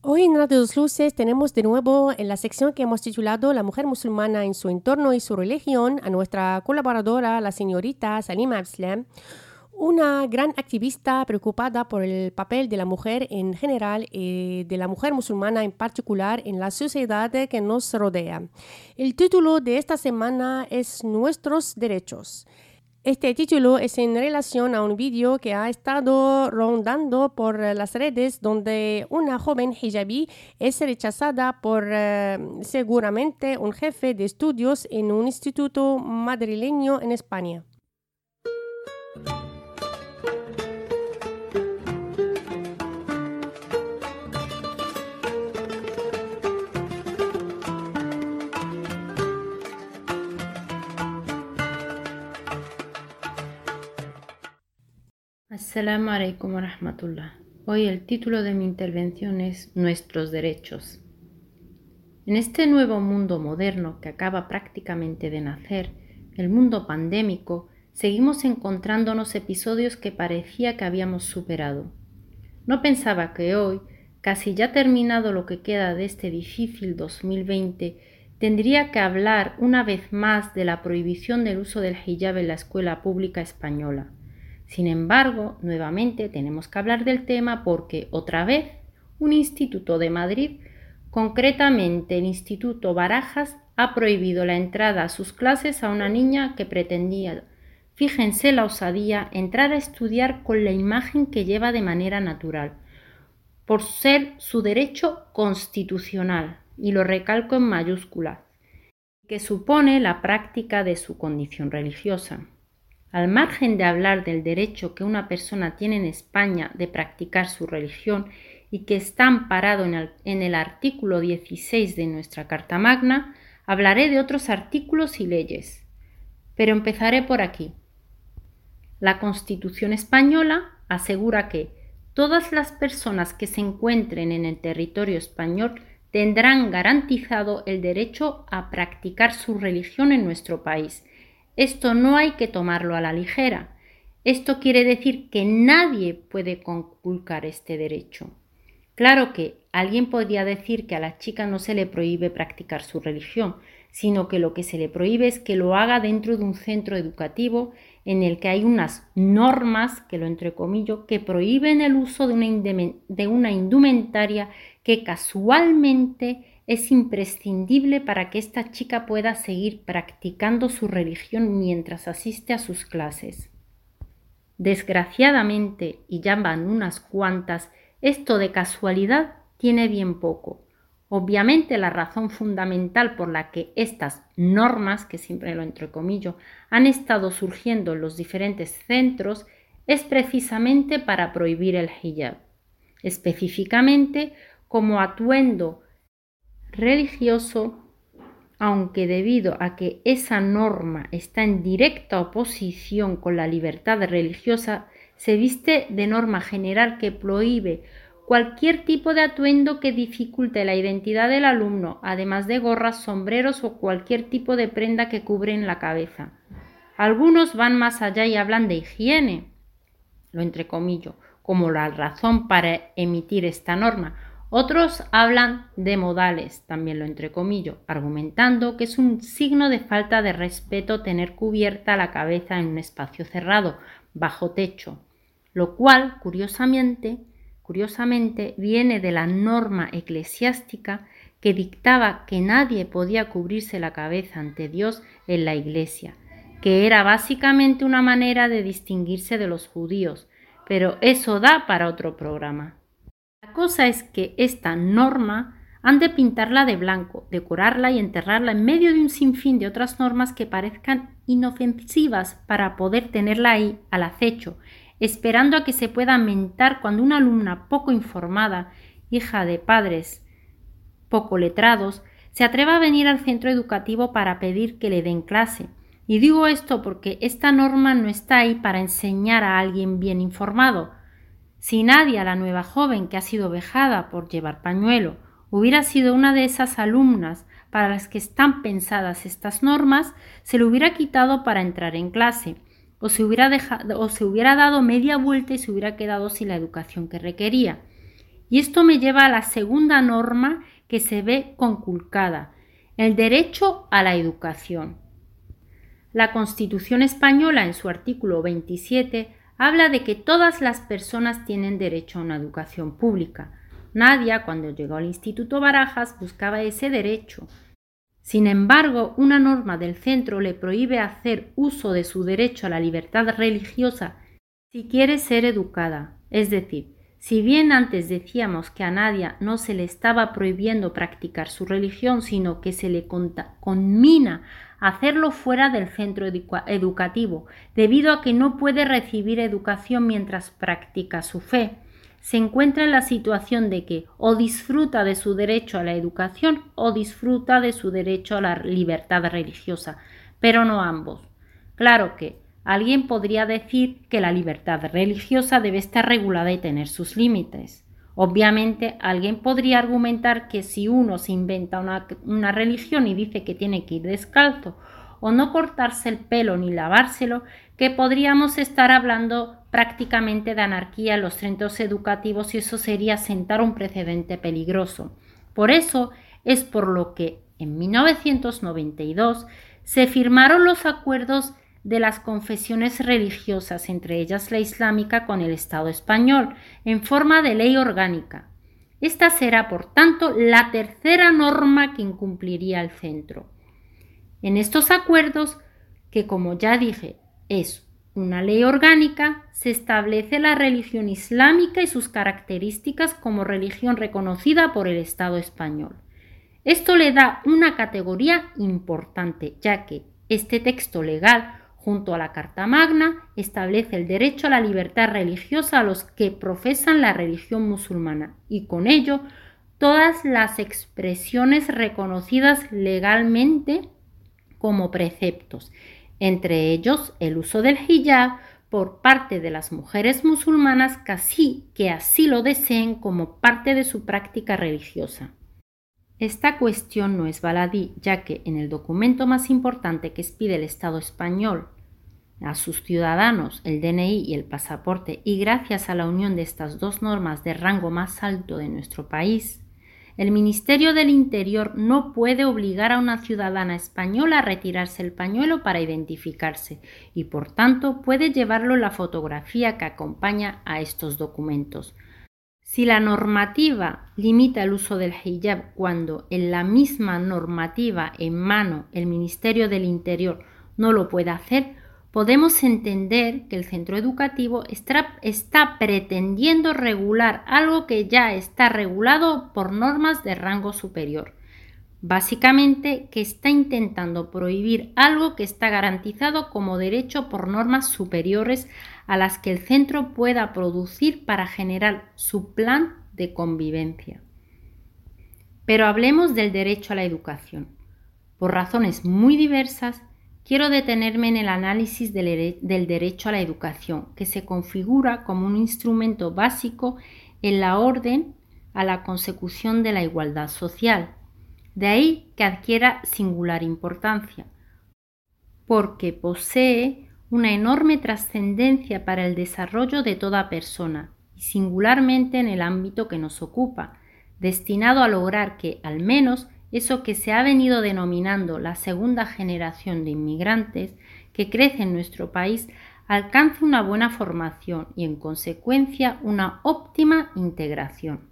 Hoy en Radio Dos Luces tenemos de nuevo en la sección que hemos titulado La mujer musulmana en su entorno y su religión a nuestra colaboradora, la señorita Salima Abdeslam, una gran activista preocupada por el papel de la mujer en general y de la mujer musulmana en particular en la sociedad que nos rodea. El título de esta semana es Nuestros derechos. Este título es en relación a un vídeo que ha estado rondando por las redes donde una joven hijabí es rechazada por seguramente un jefe de estudios en un instituto madrileño en España. Assalamu alaikum wa rahmatullah. Hoy el título de mi intervención es Nuestros derechos. En este nuevo mundo moderno que acaba prácticamente de nacer, el mundo pandémico, seguimos encontrándonos episodios que parecía que habíamos superado. No pensaba que hoy, casi ya terminado lo que queda de este difícil 2020, tendría que hablar una vez más de la prohibición del uso del hijab en la escuela pública española. Sin embargo, nuevamente tenemos que hablar del tema porque, otra vez, un instituto de Madrid, concretamente el Instituto Barajas, ha prohibido la entrada a sus clases a una niña que pretendía, fíjense la osadía, entrar a estudiar con la imagen que lleva de manera natural, por ser su derecho constitucional, y lo recalco en mayúsculas, que supone la práctica de su condición religiosa. Al margen de hablar del derecho que una persona tiene en España de practicar su religión y que está amparado en el artículo 16 de nuestra Carta Magna, hablaré de otros artículos y leyes. Pero empezaré por aquí. La Constitución española asegura que todas las personas que se encuentren en el territorio español tendrán garantizado el derecho a practicar su religión en nuestro país. Esto no hay que tomarlo a la ligera. Esto quiere decir que nadie puede conculcar este derecho. Claro que alguien podría decir que a la chica no se le prohíbe practicar su religión, sino que lo que se le prohíbe es que lo haga dentro de un centro educativo en el que hay unas normas, que lo entrecomillo, que prohíben el uso de una indumentaria que casualmente es imprescindible para que esta chica pueda seguir practicando su religión mientras asiste a sus clases. Desgraciadamente, y ya van unas cuantas, esto de casualidad tiene bien poco. Obviamente la razón fundamental por la que estas normas, que siempre lo entrecomillo, han estado surgiendo en los diferentes centros es precisamente para prohibir el hijab, específicamente como atuendo religioso, aunque debido a que esa norma está en directa oposición con la libertad religiosa, se viste de norma general que prohíbe cualquier tipo de atuendo que dificulte la identidad del alumno, además de gorras, sombreros o cualquier tipo de prenda que cubren la cabeza. Algunos van más allá y hablan de higiene, lo entrecomillo, como la razón para emitir esta norma. Otros hablan de modales, también lo entrecomillo, argumentando que es un signo de falta de respeto tener cubierta la cabeza en un espacio cerrado, bajo techo, lo cual, curiosamente, viene de la norma eclesiástica que dictaba que nadie podía cubrirse la cabeza ante Dios en la iglesia, que era básicamente una manera de distinguirse de los judíos, pero eso da para otro programa. La cosa es que esta norma han de pintarla de blanco, decorarla y enterrarla en medio de un sinfín de otras normas que parezcan inofensivas para poder tenerla ahí al acecho, esperando a que se pueda mentar cuando una alumna poco informada, hija de padres poco letrados, se atreva a venir al centro educativo para pedir que le den clase. Y digo esto porque esta norma no está ahí para enseñar a alguien bien informado. Si Nadia, la nueva joven que ha sido vejada por llevar pañuelo, hubiera sido una de esas alumnas para las que están pensadas estas normas, se le hubiera quitado para entrar en clase, o se hubiera dado media vuelta y se hubiera quedado sin la educación que requería. Y esto me lleva a la segunda norma que se ve conculcada, el derecho a la educación. La Constitución española, en su artículo 27, habla de que todas las personas tienen derecho a una educación pública. Nadia, cuando llegó al Instituto Barajas, buscaba ese derecho. Sin embargo, una norma del centro le prohíbe hacer uso de su derecho a la libertad religiosa si quiere ser educada. Es decir, si bien antes decíamos que a Nadia no se le estaba prohibiendo practicar su religión, sino que se le conmina a hacerlo fuera del centro educativo, debido a que no puede recibir educación mientras practica su fe, se encuentra en la situación de que o disfruta de su derecho a la educación o disfruta de su derecho a la libertad religiosa, pero no ambos. Claro que alguien podría decir que la libertad religiosa debe estar regulada y tener sus límites. Obviamente, alguien podría argumentar que si uno se inventa una religión y dice que tiene que ir descalzo o no cortarse el pelo ni lavárselo, que podríamos estar hablando prácticamente de anarquía en los centros educativos y eso sería sentar un precedente peligroso. Por eso es por lo que en 1992 se firmaron los acuerdos de las confesiones religiosas, entre ellas la islámica, con el Estado español, en forma de ley orgánica. Esta será, por tanto, la tercera norma que incumpliría el centro. En estos acuerdos, que como ya dije, es una ley orgánica, se establece la religión islámica y sus características como religión reconocida por el Estado español. Esto le da una categoría importante, ya que este texto legal, junto a la Carta Magna, establece el derecho a la libertad religiosa a los que profesan la religión musulmana y con ello todas las expresiones reconocidas legalmente como preceptos, entre ellos el uso del hijab por parte de las mujeres musulmanas que así lo deseen como parte de su práctica religiosa. Esta cuestión no es baladí, ya que en el documento más importante que expide el Estado español a sus ciudadanos, el DNI y el pasaporte, y gracias a la unión de estas dos normas de rango más alto de nuestro país, el Ministerio del Interior no puede obligar a una ciudadana española a retirarse el pañuelo para identificarse y, por tanto, puede llevarlo la fotografía que acompaña a estos documentos. Si la normativa limita el uso del hijab cuando en la misma normativa en mano el Ministerio del Interior no lo puede hacer, podemos entender que el centro educativo está pretendiendo regular algo que ya está regulado por normas de rango superior. Básicamente, que está intentando prohibir algo que está garantizado como derecho por normas superiores a las que el centro pueda producir para generar su plan de convivencia. Pero hablemos del derecho a la educación. Por razones muy diversas, quiero detenerme en el análisis del derecho a la educación, que se configura como un instrumento básico en la orden a la consecución de la igualdad social. De ahí que adquiera singular importancia, porque posee una enorme trascendencia para el desarrollo de toda persona, y singularmente en el ámbito que nos ocupa, destinado a lograr que, al menos, eso que se ha venido denominando la segunda generación de inmigrantes que crece en nuestro país alcance una buena formación y, en consecuencia, una óptima integración.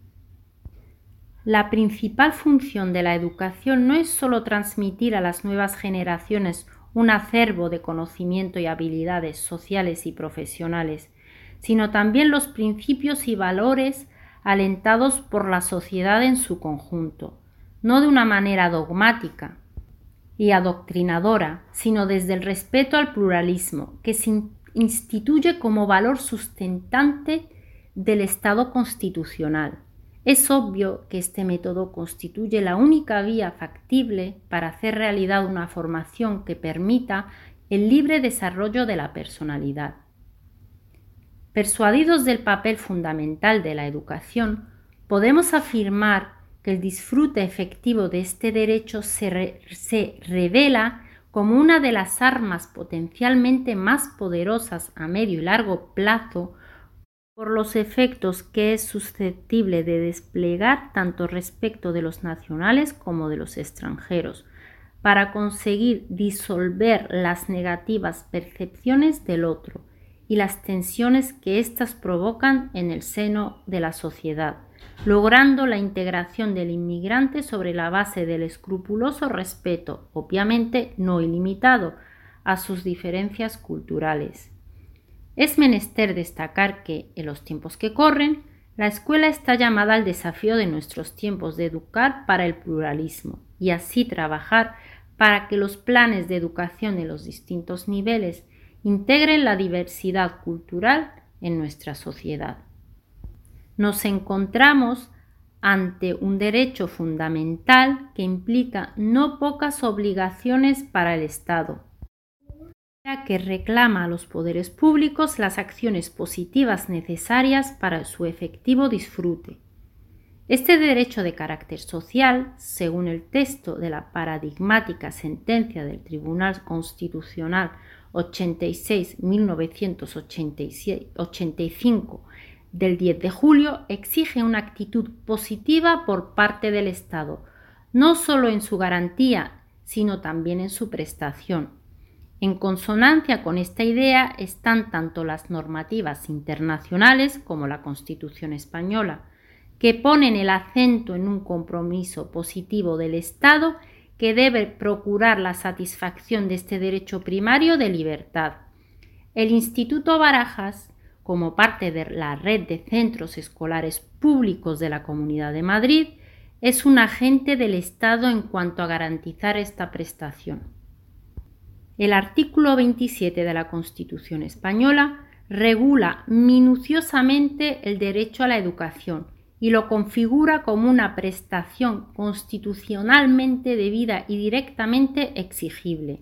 La principal función de la educación no es solo transmitir a las nuevas generaciones un acervo de conocimiento y habilidades sociales y profesionales, sino también los principios y valores alentados por la sociedad en su conjunto, no de una manera dogmática y adoctrinadora, sino desde el respeto al pluralismo, que se instituye como valor sustentante del Estado constitucional. Es obvio que este método constituye la única vía factible para hacer realidad una formación que permita el libre desarrollo de la personalidad. Persuadidos del papel fundamental de la educación, podemos afirmar que el disfrute efectivo de este derecho se revela como una de las armas potencialmente más poderosas a medio y largo plazo por los efectos que es susceptible de desplegar tanto respecto de los nacionales como de los extranjeros, para conseguir disolver las negativas percepciones del otro y las tensiones que éstas provocan en el seno de la sociedad, logrando la integración del inmigrante sobre la base del escrupuloso respeto, obviamente no ilimitado, a sus diferencias culturales. Es menester destacar que, en los tiempos que corren, la escuela está llamada al desafío de nuestros tiempos de educar para el pluralismo y así trabajar para que los planes de educación en los distintos niveles integren la diversidad cultural en nuestra sociedad. Nos encontramos ante un derecho fundamental que implica no pocas obligaciones para el Estado, ya que reclama a los poderes públicos las acciones positivas necesarias para su efectivo disfrute. Este derecho de carácter social, según el texto de la paradigmática sentencia del Tribunal Constitucional 86-1985 del 10 de julio, exige una actitud positiva por parte del Estado, no solo en su garantía, sino también en su prestación. En consonancia con esta idea están tanto las normativas internacionales como la Constitución española, que ponen el acento en un compromiso positivo del Estado que debe procurar la satisfacción de este derecho primario de libertad. El Instituto Barajas, como parte de la red de centros escolares públicos de la Comunidad de Madrid, es un agente del Estado en cuanto a garantizar esta prestación. El artículo 27 de la Constitución española regula minuciosamente el derecho a la educación y lo configura como una prestación constitucionalmente debida y directamente exigible.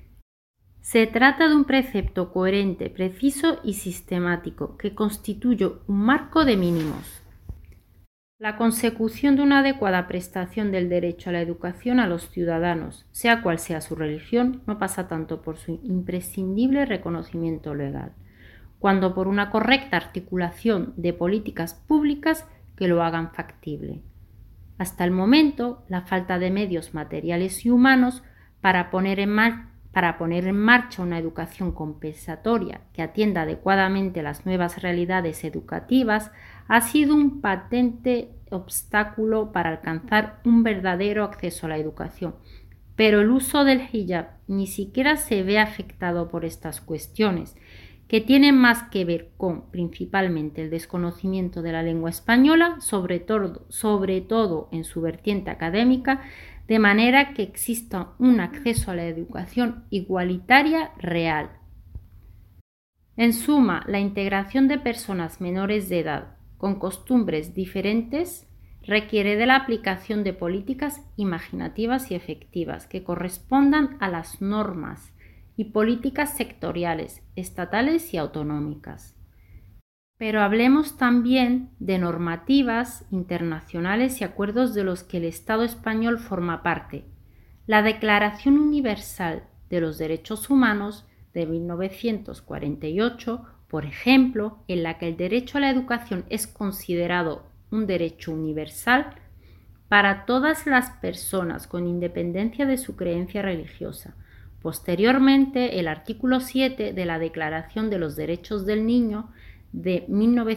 Se trata de un precepto coherente, preciso y sistemático que constituye un marco de mínimos. La consecución de una adecuada prestación del derecho a la educación a los ciudadanos, sea cual sea su religión, no pasa tanto por su imprescindible reconocimiento legal, cuando por una correcta articulación de políticas públicas que lo hagan factible. Hasta el momento, la falta de medios materiales y humanos para poner en marcha una educación compensatoria que atienda adecuadamente las nuevas realidades educativas ha sido un patente obstáculo para alcanzar un verdadero acceso a la educación. Pero el uso del hijab ni siquiera se ve afectado por estas cuestiones, que tienen más que ver con principalmente el desconocimiento de la lengua española, sobre todo en su vertiente académica, de manera que exista un acceso a la educación igualitaria real. En suma, la integración de personas menores de edad con costumbres diferentes requiere de la aplicación de políticas imaginativas y efectivas que correspondan a las normas y políticas sectoriales, estatales y autonómicas. Pero hablemos también de normativas internacionales y acuerdos de los que el Estado español forma parte. La Declaración Universal de los Derechos Humanos de 1948, por ejemplo, en la que el derecho a la educación es considerado un derecho universal para todas las personas con independencia de su creencia religiosa. Posteriormente, el artículo 7 de la Declaración de los Derechos del Niño de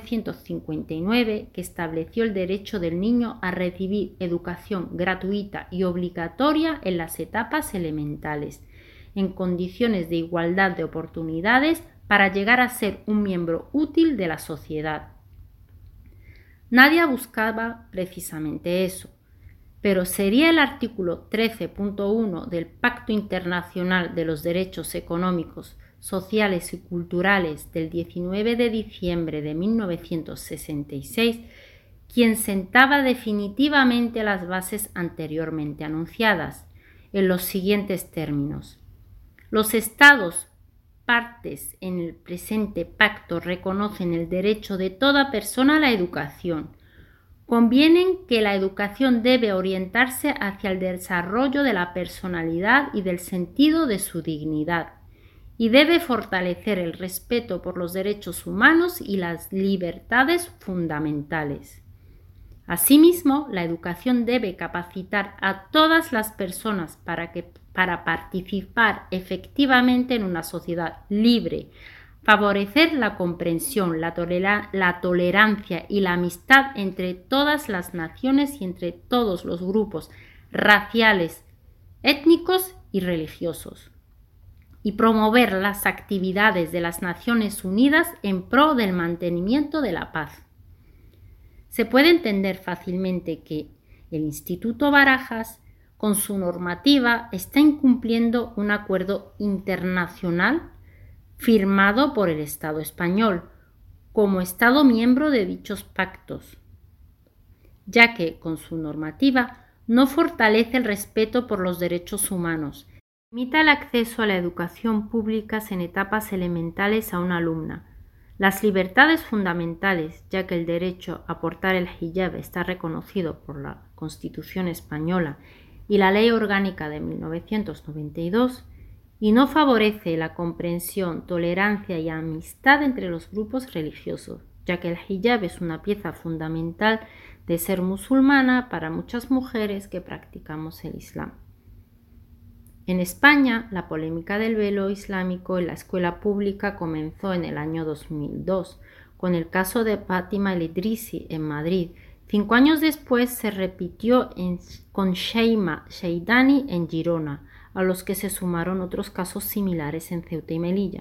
1959, que estableció el derecho del niño a recibir educación gratuita y obligatoria en las etapas elementales, en condiciones de igualdad de oportunidades para llegar a ser un miembro útil de la sociedad. Nadie buscaba precisamente eso, pero sería el artículo 13.1 del Pacto Internacional de los Derechos Económicos, Sociales y Culturales del 19 de diciembre de 1966 quien sentaba definitivamente las bases anteriormente anunciadas, en los siguientes términos. Los Estados partes en el presente pacto reconocen el derecho de toda persona a la educación. Convienen que la educación debe orientarse hacia el desarrollo de la personalidad y del sentido de su dignidad, y debe fortalecer el respeto por los derechos humanos y las libertades fundamentales. Asimismo, la educación debe capacitar a todas las personas para participar efectivamente en una sociedad libre, favorecer la comprensión, la tolerancia y la amistad entre todas las naciones y entre todos los grupos raciales, étnicos y religiosos, y promover las actividades de las Naciones Unidas en pro del mantenimiento de la paz. Se puede entender fácilmente que el Instituto Barajas, con su normativa, está incumpliendo un acuerdo internacional firmado por el Estado español, como Estado miembro de dichos pactos, ya que con su normativa no fortalece el respeto por los derechos humanos, limita el acceso a la educación pública en etapas elementales a una alumna, las libertades fundamentales, ya que el derecho a portar el hijab está reconocido por la Constitución española y la Ley Orgánica de 1992, y no favorece la comprensión, tolerancia y amistad entre los grupos religiosos, ya que el hijab es una pieza fundamental de ser musulmana para muchas mujeres que practicamos el Islam. En España, la polémica del velo islámico en la escuela pública comenzó en el año 2002, con el caso de Fátima El Idrisi en Madrid. 5 años después se repitió con Sheima Sheidani en Girona, a los que se sumaron otros casos similares en Ceuta y Melilla.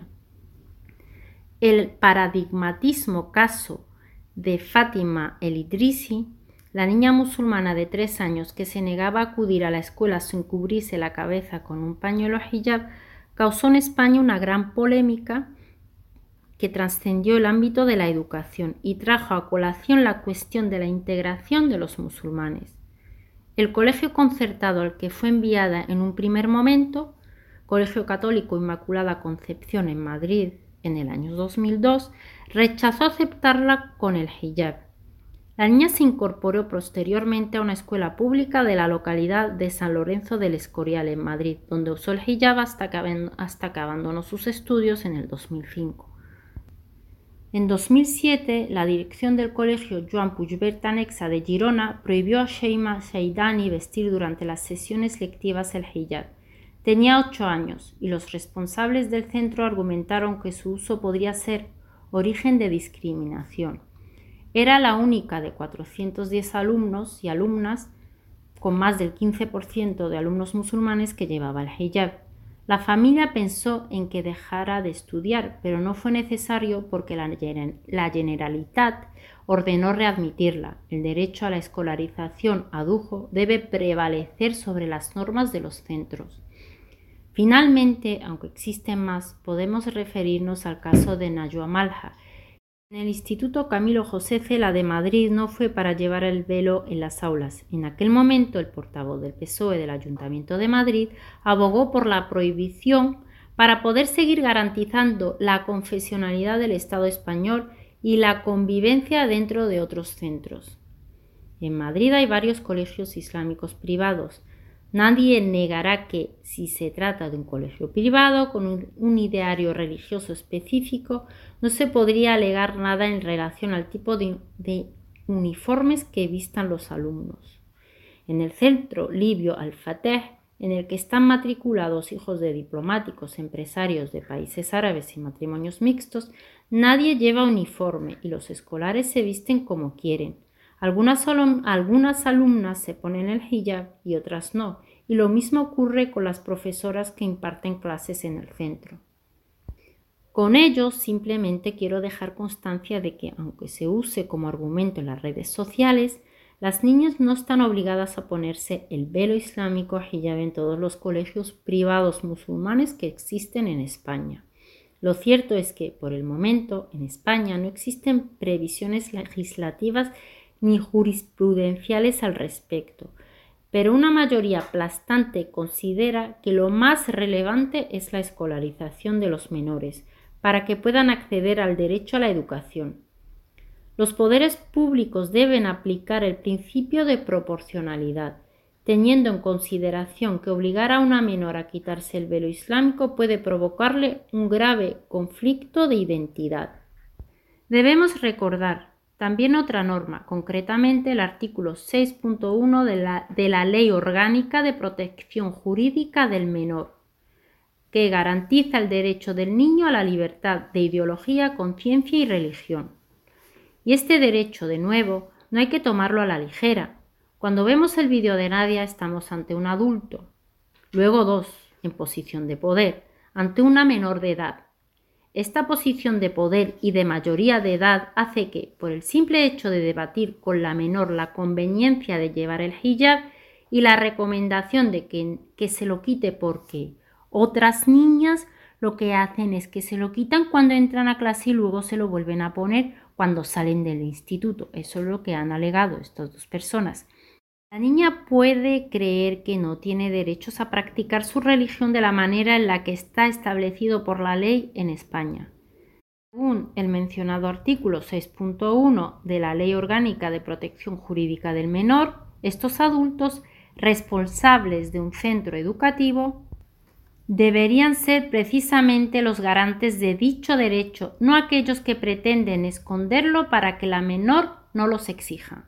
El paradigmatismo caso de Fátima El Idrisi, la niña musulmana de 3 años que se negaba a acudir a la escuela sin cubrirse la cabeza con un pañuelo hijab, causó en España una gran polémica que trascendió el ámbito de la educación y trajo a colación la cuestión de la integración de los musulmanes. El colegio concertado al que fue enviada en un primer momento, Colegio Católico Inmaculada Concepción en Madrid en el año 2002, rechazó aceptarla con el hijab. La niña se incorporó posteriormente a una escuela pública de la localidad de San Lorenzo del Escorial en Madrid, donde usó el hijab hasta que abandonó sus estudios en el 2005. En 2007, la dirección del colegio Joan Puigvert Anexa de Girona prohibió a Sheima Sheidani vestir durante las sesiones lectivas el hijab. Tenía 8 años y los responsables del centro argumentaron que su uso podría ser origen de discriminación. Era la única de 410 alumnos y alumnas, con más del 15% de alumnos musulmanes, que llevaba el hijab. La familia pensó en que dejara de estudiar, pero no fue necesario porque la Generalitat ordenó readmitirla. El derecho a la escolarización, adujo, debe prevalecer sobre las normas de los centros. Finalmente, aunque existen más, podemos referirnos al caso de Najwa Malha. En el Instituto Camilo José Cela de Madrid no fue para llevar el velo en las aulas. En aquel momento, el portavoz del PSOE del Ayuntamiento de Madrid abogó por la prohibición para poder seguir garantizando la confesionalidad del Estado español y la convivencia dentro de otros centros. En Madrid hay varios colegios islámicos privados. Nadie negará que, si se trata de un colegio privado con un ideario religioso específico, no se podría alegar nada en relación al tipo de uniformes que vistan los alumnos. En el centro libio Al-Fateh, en el que están matriculados hijos de diplomáticos, empresarios de países árabes y matrimonios mixtos, nadie lleva uniforme y los escolares se visten como quieren. Algunas alumnas se ponen el hijab y otras no, y lo mismo ocurre con las profesoras que imparten clases en el centro. Con ello, simplemente quiero dejar constancia de que, aunque se use como argumento en las redes sociales, las niñas no están obligadas a ponerse el velo islámico hijab en todos los colegios privados musulmanes que existen en España. Lo cierto es que, por el momento, en España no existen previsiones legislativas ni jurisprudenciales al respecto, pero una mayoría aplastante considera que lo más relevante es la escolarización de los menores, para que puedan acceder al derecho a la educación. Los poderes públicos deben aplicar el principio de proporcionalidad. teniendo en consideración que obligar a una menor a quitarse el velo islámico puede provocarle un grave conflicto de identidad. Debemos recordar también otra norma, concretamente el artículo 6.1 de la Ley Orgánica de Protección Jurídica del Menor, que garantiza el derecho del niño a la libertad de ideología, conciencia y religión. Y este derecho, de nuevo, no hay que tomarlo a la ligera. Cuando vemos el vídeo de Nadia estamos ante un adulto, luego dos, en posición de poder, ante una menor de edad. Esta posición de poder y de mayoría de edad hace que, por el simple hecho de debatir con la menor la conveniencia de llevar el hijab y la recomendación de que se lo quite porque otras niñas lo que hacen es que se lo quitan cuando entran a clase y luego se lo vuelven a poner cuando salen del instituto. Eso es lo que han alegado estas dos personas. La niña puede creer que no tiene derechos a practicar su religión de la manera en la que está establecido por la ley en España. Según el mencionado artículo 6.1 de la Ley Orgánica de Protección Jurídica del Menor, estos adultos responsables de un centro educativo deberían ser precisamente los garantes de dicho derecho, no aquellos que pretenden esconderlo para que la menor no los exija.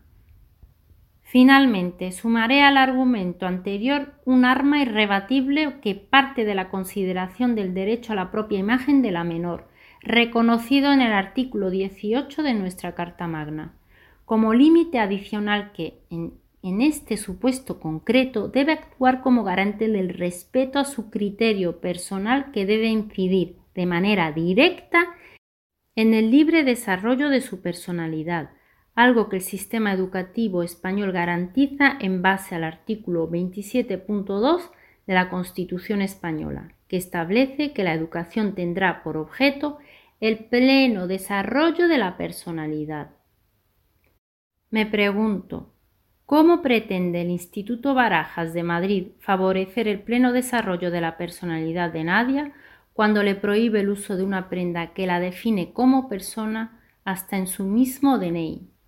Finalmente, sumaré al argumento anterior un arma irrebatible que parte de la consideración del derecho a la propia imagen de la menor, reconocido en el artículo 18 de nuestra Carta Magna, como límite adicional que, en este supuesto concreto, debe actuar como garante del respeto a su criterio personal que debe incidir de manera directa en el libre desarrollo de su personalidad, algo que el sistema educativo español garantiza en base al artículo 27.2 de la Constitución española, que establece que la educación tendrá por objeto el pleno desarrollo de la personalidad. Me pregunto, ¿cómo pretende el Instituto Barajas de Madrid favorecer el pleno desarrollo de la personalidad de Nadia cuando le prohíbe el uso de una prenda que la define como persona hasta en su mismo DNI?